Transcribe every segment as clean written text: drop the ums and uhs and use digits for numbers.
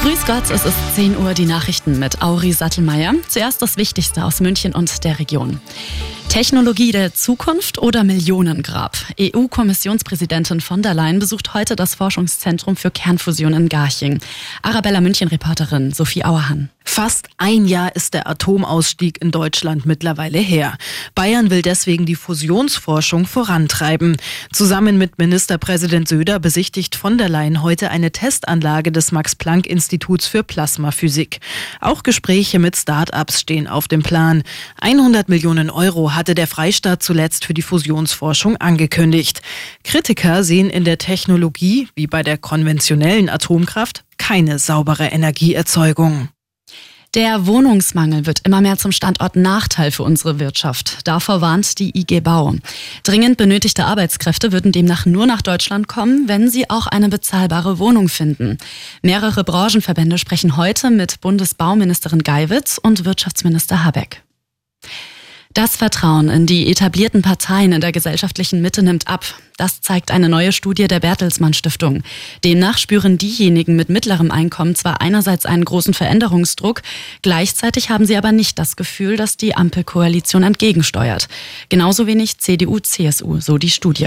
Grüß Gott, es ist 10 Uhr, die Nachrichten mit Auri Sattelmeier. Zuerst das Wichtigste aus München und der Region. Technologie der Zukunft oder Millionengrab? EU-Kommissionspräsidentin von der Leyen besucht heute das Forschungszentrum für Kernfusion in Garching. Arabella München-Reporterin Sophie Auerhahn. Fast ein Jahr ist der Atomausstieg in Deutschland mittlerweile her. Bayern will deswegen die Fusionsforschung vorantreiben. Zusammen mit Ministerpräsident Söder besichtigt von der Leyen heute eine Testanlage des Max-Planck-Instituts für Plasmaphysik. Auch Gespräche mit Start-ups stehen auf dem Plan. 100 Millionen Euro hatte der Freistaat zuletzt für die Fusionsforschung angekündigt. Kritiker sehen in der Technologie, wie bei der konventionellen Atomkraft, keine saubere Energieerzeugung. Der Wohnungsmangel wird immer mehr zum Standortnachteil für unsere Wirtschaft. Davor warnt die IG Bau. Dringend benötigte Arbeitskräfte würden demnach nur nach Deutschland kommen, wenn sie auch eine bezahlbare Wohnung finden. Mehrere Branchenverbände sprechen heute mit Bundesbauministerin Geiwitz und Wirtschaftsminister Habeck. Das Vertrauen in die etablierten Parteien in der gesellschaftlichen Mitte nimmt ab. Das zeigt eine neue Studie der Bertelsmann Stiftung. Demnach spüren diejenigen mit mittlerem Einkommen zwar einerseits einen großen Veränderungsdruck, gleichzeitig haben sie aber nicht das Gefühl, dass die Ampelkoalition entgegensteuert. Genauso wenig CDU, CSU, so die Studie.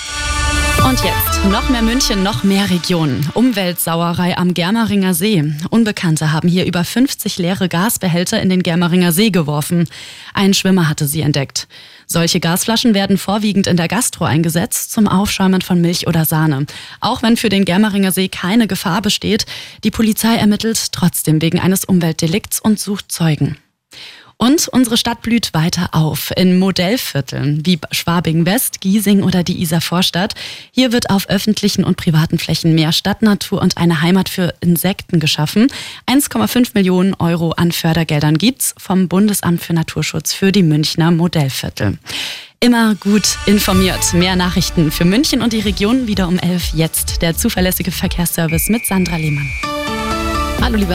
Und jetzt noch mehr München, noch mehr Regionen. Umweltsauerei am Germeringer See. Unbekannte haben hier über 50 leere Gasbehälter in den Germeringer See geworfen. Ein Schwimmer hatte sie entdeckt. Solche Gasflaschen werden vorwiegend in der Gastro eingesetzt zum Aufschäumen von Milch oder Sahne. Auch wenn für den Germeringer See keine Gefahr besteht, die Polizei ermittelt trotzdem wegen eines Umweltdelikts und sucht Zeugen. Und unsere Stadt blüht weiter auf in Modellvierteln wie Schwabing-West, Giesing oder die Isar-Vorstadt. Hier wird auf öffentlichen und privaten Flächen mehr Stadtnatur und eine Heimat für Insekten geschaffen. 1,5 Millionen Euro an Fördergeldern gibt's vom Bundesamt für Naturschutz für die Münchner Modellviertel. Immer gut informiert. Mehr Nachrichten für München und die Region wieder um 11 jetzt. Der zuverlässige Verkehrsservice mit Sandra Lehmann. Hallo liebe